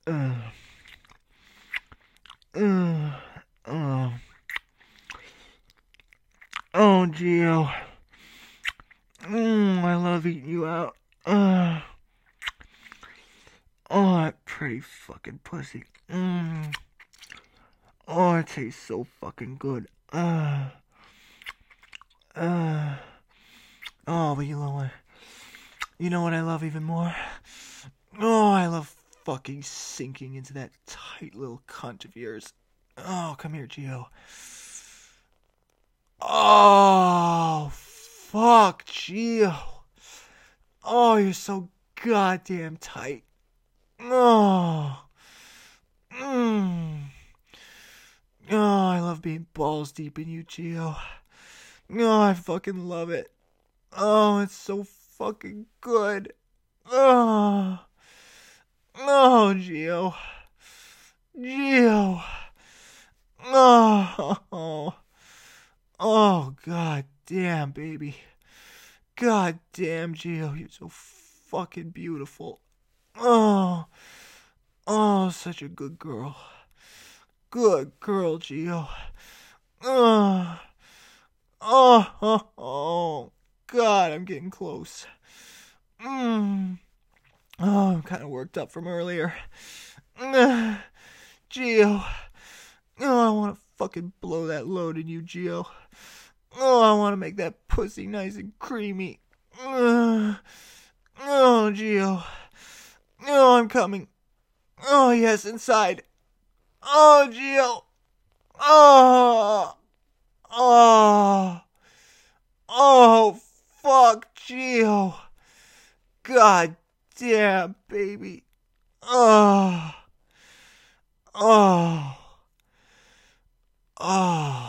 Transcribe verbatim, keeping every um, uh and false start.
Uh, uh, oh, oh, Gio. Mm, I love eating you out. Uh, oh, that pretty fucking pussy. Mm. Oh, it tastes so fucking good. Uh, uh. Oh, but you know what? You know what I love even more? Oh, I love fucking sinking into that tight little cunt of yours. Oh, come here, Gio. Oh, fuck, Gio. Oh, you're so goddamn tight. Oh, mmm. Oh, I love being balls deep in you, Gio. Oh, I fucking love it. Oh, it's so fucking good. Oh, oh, Gio. Gio. Oh, oh, oh, god damn, baby. God damn, Gio, you're so fucking beautiful. Oh, oh, such a good girl. Good girl, Gio. Oh, oh, oh, oh. God, I'm getting close. Mm. Oh, I'm kind of worked up from earlier. Uh, Gio. Oh, I want to fucking blow that load in you, Gio. Oh, I want to make that pussy nice and creamy. Uh, oh, Gio. Oh, I'm coming. Oh, yes, inside. Oh, Gio. Oh. Oh. Oh, fuck, Gio. God damn, baby. Oh. Oh. Oh.